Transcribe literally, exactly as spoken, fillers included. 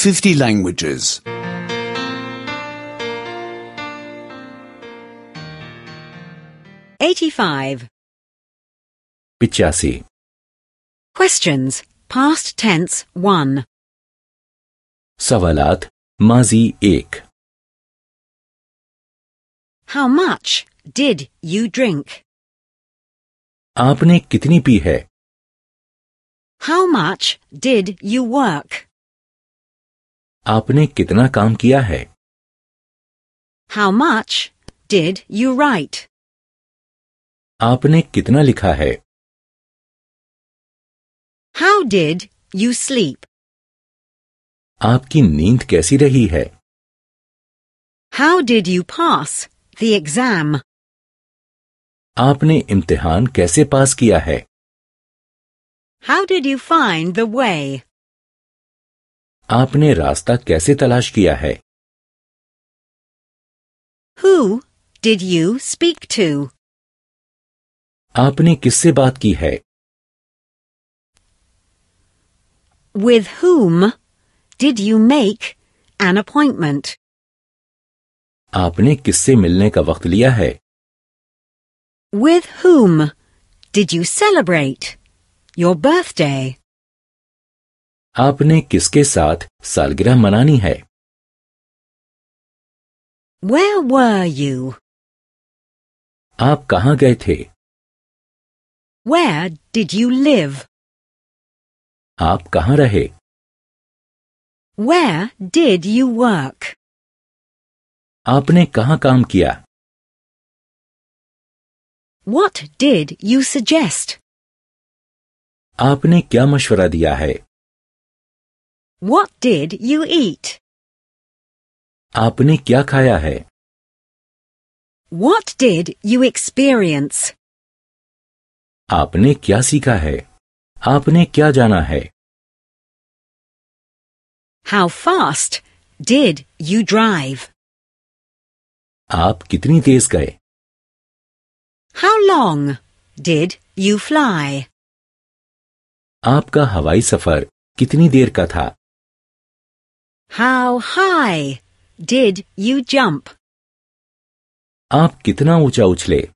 fifty languages. eighty-five. पिचासी. Questions. Past tense one. सवालात माजी एक. How much did you drink? आपने कितनी पी है? How much did you work? आपने कितना काम किया है? How much did you write? आपने कितना लिखा है? How did you sleep? आपकी नींद कैसी रही है? How did you pass the exam? आपने इम्तिहान कैसे पास किया है? How did you find the way? आपने रास्ता कैसे तलाश किया है? Who did you speak to? आपने किससे बात की है? With whom did you make an appointment? आपने किससे मिलने का वक्त लिया है? With whom did you celebrate your birthday? आपने किसके साथ सालगिरह मनानी है? Where were you? आप कहाँ गए थे? Where did you live? आप कहाँ रहे? Where did you work? आपने कहाँ काम किया? What did you suggest? आपने क्या मशवरा दिया है? What did you eat? आपने क्या खाया है? What did you experience? आपने क्या सीखा है? आपने क्या जाना है? How fast did you drive? आप कितनी तेज गए? How long did you fly? आपका हवाई सफर कितनी देर का था? How high did you jump? आप कितना ऊंचा उछले?